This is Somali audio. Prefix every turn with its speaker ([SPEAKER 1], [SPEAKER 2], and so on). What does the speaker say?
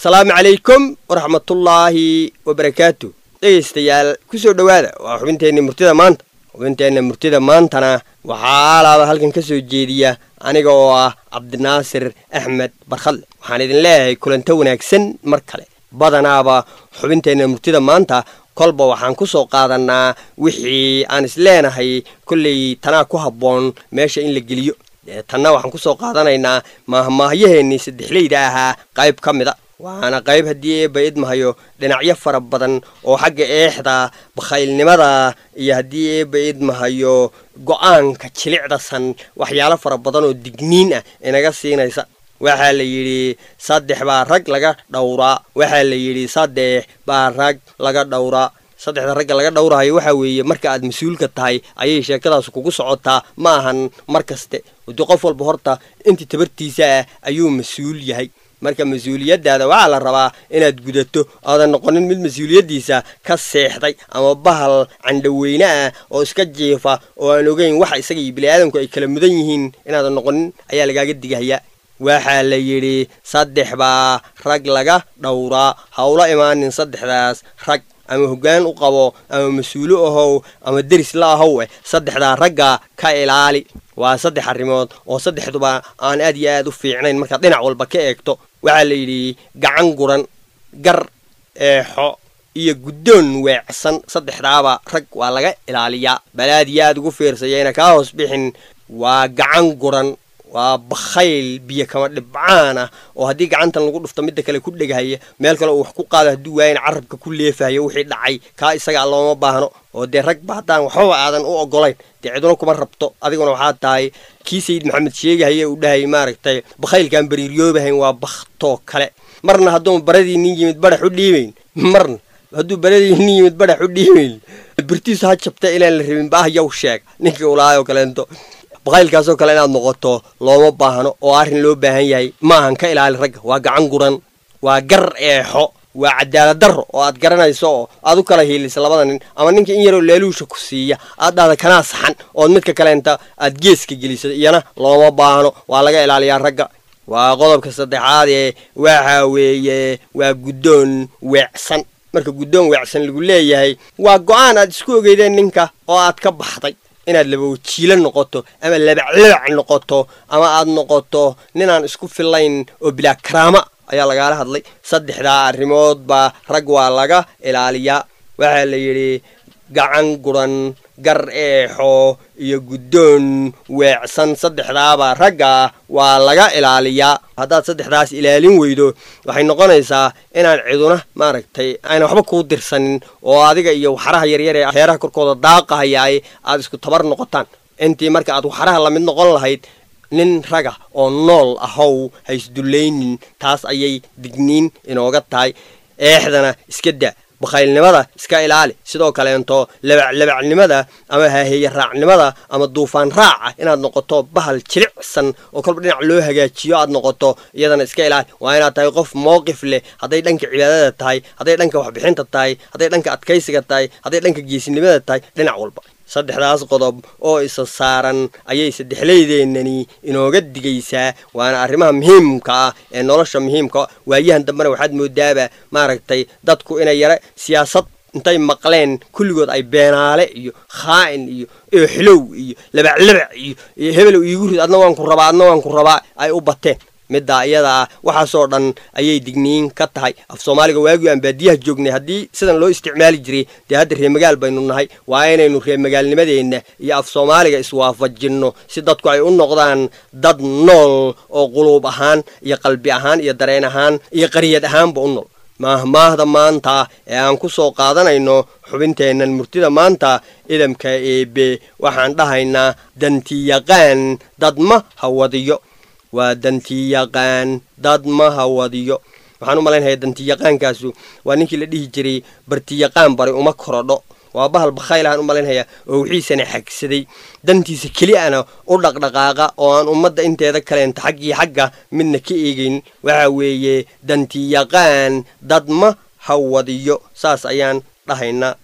[SPEAKER 1] السلام عليكم ورحمة الله وبركاته. dhegeystayaal ku soo dhawaada waa xubinteena murtida maantana waxaa halkan ka soo jeediya aniga oo ah Cabdinaasir Axmed Barkhalle. waxaan idin leeyahay kulanto wanaagsan mar kale. badanaaba xubinteena murtida maanta kolba waxaan ku soo qaadanaa wixii aan isleenahay kulley tanaa ku habboon meesha in la geliyo. tanna waxaan ku soo qaadanaynaa maahmaahyaheenii saddexleyda ahaa qayb ka mid ah. waana qayb haddii eebba idmahayo dhinacyo fara badan oo xagga eexda bakhaylnimada iyo haddii eebba idmahayo go'aanka jilicdasan waxyaalo fara badan oo digniin ah inaga siinaysa. waxaa la yidhi 3 baa rag laga dhowraa. waxaa la yidhi 3 baa rag laga dhowraa. 3 ragga laga dhowrahayo waxaa weeye marka aad mas-uulka tahay ayay sheekadaas kugu socotaa, ma ahan mar kaste. waddo qof walba horta intii tabartiisa ah ayuu mas-uul yahay. marka mas-uuliyadaada waxaa la rabaa inaad gudato, aadan noqonin mid mas-uuliyadiisa ka seexday ama bahal candhaweyne ah oo iska jiifa oo aan ogeyn waxa isaga iyo bini'aadanku ay kala mudan yihiin inaadan noqonin ayaa lagaaga digahayaa. waxaa la yidhi 3 baa rag laga dhowraa. hawla imaanin 3daas rag ama hoggaan u qabo ama mas-uulo ahow ama deris la ahow 3daa ragga ka ilaali. waa 3 arrimood oo 3duba aan aad iyo aad u fiicnayn marka dhinac walba ka eegto. waxaa la yidhi gacan guran, gar eexo iyo guddoon weecsan 3daaba rag waa laga ilaaliyaa. balaad iyo aad ugu fiirsayayna kaa hoos bixin. waa gacan guran, waa bakhayl biyo kama dhibcaan ah oo haddii gacantan lagu dhufto midda kale ku dhegahaya, meel kale uu wax ku qaado hadduu waayana carabka ku leefahayo wixii dhacay. kaa isagaa looma baahno oo dee rag ba haddaan waxbaba aadan u ogolayn dee ciduna kuma rabto. adiguna waxaa tahay kii sayid maxamed sheegahaye uu dhahay maaragtay bakhaylkaan bariiryoobahayn waa bakhtoo kale. marna hadduu baradii nin yimid badhax u dhiibayn, marna hadduu baradii nin yimid badhax u dhiibayn birtiisu ha jabta ilaan la rabin baahyaw sheeg ninkii ulaayoo kaleento. bakhaylkaasoo kale inaad noqoto looma baahno oo arrin loo baahan yahay maahan. ka ilaali ragga. waa gacan guran, waa gar eexo, waa cadaalad darro oo aad garanayso oo aad u kala hiilisa labada nin, ama ninka in yaroo leeluusha ku siiya aad dhahda kanaa saxan ood midka kaleenta aad geeska geliso iyana looma baahno. waa laga ilaaliyaa ragga. waa qodobka 3aad waxaa weeye waa guddoon weecsan. marka guddoon weecsan lagu leeyahay waa go'aan aad isku ogeydeen ninka oo aad ka baxday. inaad laba wajiilo noqoto ama labaclabac noqoto ama aad noqoto ninaan isku filayn oo bilaa karaama ayaa lagaala hadlay. 3daa arrimood baa rag waa laga ilaaliyaa. waxaa la yidhi gacan guran, gar eexo iyo guddoon weecsan 3daaba ragga waa laga ilaaliyaa. haddaad 3daas ilaalin weydo waxay noqonaysaa inaan ciduna maaragtay ayna waxba kuu dirsanin oo adiga iyo waxaraha yaryar ee heeraha korkooda daaqahayaay aad isku tabar noqotaan. intii marka aad waxaraha la mid noqon lahayd nin raga oo nool ahow ha isdullaynin. taas ayay digniin inooga tahay. eexdana iska daa, bakhaylnimada iska ilaali. sidoo kaleento labacnimada ama haaheeye raacnimada ama duufaan raaca inaad noqoto bahal jilicsan oo kolba dhinac loo hagaajiyo aad noqoto iyadana iska ilaali. waa inaad tahay qof mowqif leh, hadday dhanka cibaadada tahay, hadday dhanka waxbixinta tahay, hadday dhanka adkaysiga tahay, hadday dhanka geesinimada tahay, dhinac walba. 3daas qodob oo isa saaran ayay saddexleydeenani inooga digaysaa. waana arrimaha muhiimka ah ee nolosha muhiimka. waayahan dambena waxaad moodaaba maaragtay dadku inay yara siyaasad intay maqleen kulligood ay beenaale iyo khaa'in iyo xilow iyo labaclabac iyo hebel iigu rid adna waan ku rabaa ay u bateen. middaa iyada ah waxaasoo dhan ayay digniin ka tahay. af soomaaliga waagii aan baadiyaha joognay haddii sidan loo isticmaali jiray dee hadda reemagaal baynu nahay. waa inaynu reemagaalnimadeenna iyo af soomaaliga iswaafajinno si dadku ay u noqdaan dad nool oo quluub ahaan iyo qalbi ahaan iyo dareen ahaan iyo qariyad ahaanba u nool. maahmaahda maanta ee aan ku soo qaadanayno xubinteennan murtida maanta idamka eebe waxaan dhahaynaa dantiyaqaan dad ma hawadiyo. waa dantiyaqaan dad ma hawadiyo. waxaan u malaynayaa dantiyaqaankaasu waa ninkii la dhihi jiray bartiyaqaan bari uma korodho. waa bahal bakhaylahan u malaynayaa oo wixiisana xagsaday dantiisa keliyaana u dhaqdhaqaaqa oo aan ummadda inteeda kaleenta xagga midna ka eegayn. waxaa weeye dantiyaqaan dad ma hawadiyo. saas ayaan dhahaynaa.